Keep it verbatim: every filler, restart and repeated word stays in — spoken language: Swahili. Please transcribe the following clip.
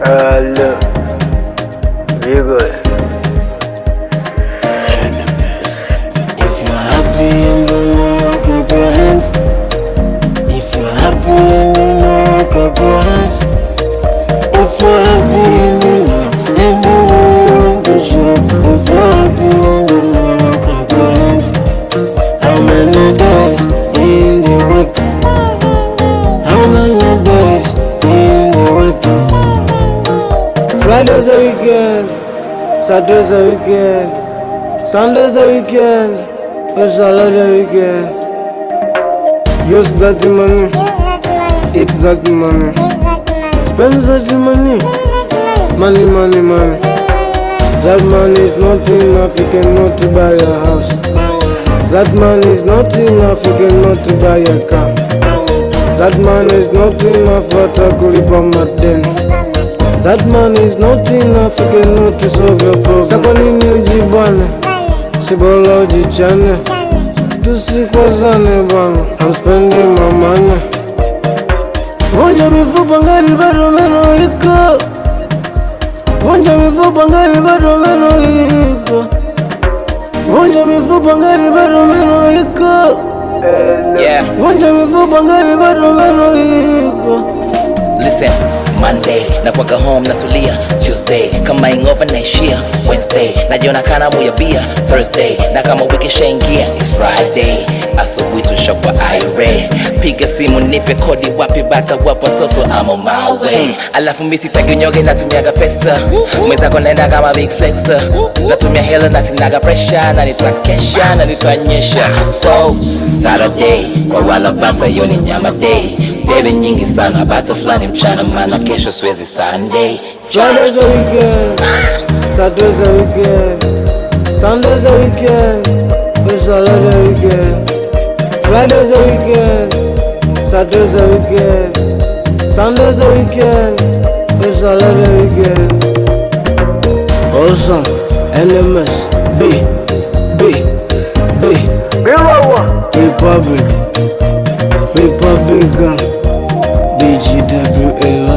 Uh, look, very good. If you're happy and you know, clap your hands. If you're happy and you know, clap your hands. If you're happy and you know, and you know, push up. If you're happy and you know, clap your hands. How many days in the week? How many days in the week? Friday's a weekend, Saturday's a weekend, Sunday's a weekend, it's holiday weekend. Use that money, eat that money, spend that money, money, money, money. That money is not enough, you cannot to buy a house. That money is not enough, you cannot to buy a car. That money is not enough for to kulipa madeni. That money is not enough, you cannot to solve your problem. Sa kwa nini ujibane, si bora ujichane. Tusikwazane bwana, I'm spending my money. Vunja mifupa ngari bado meno iko. Vunja mifupa ngari bado meno iko. Vunja mifupa ngari bado meno iko. Yeah. Vunja mifupa ngari bado meno iko. Listen, Monday nakuwaga home natulia, Tuesday kama ingova naishia, Wednesday najiona kana muya bia, Thursday na kama wiki shaingia, it's Friday asubuhi tushakwa ire, piga simu nipe kodi wapi bata wapo toto, I'm on my way. Alafu mimi sitaki unyoge natumiaga pesa, mwenzako naenda kama big flexer, natumia hela na sinaga pressure, na nitakesha na nitanyesha. So Saturday kwa wala bata yoni nyama day, baby nyingi sana bata flani mchana mana kesho swezi Sunday. Friday's a weekend, Saturday's a weekend, Sunday's a weekend, it's holiday weekend. Friday's a weekend, Saturday's a weekend, Sunday's a weekend, it's holiday weekend. Awesome, N M S, B, B, B, Republic, Republican, B G W A Y.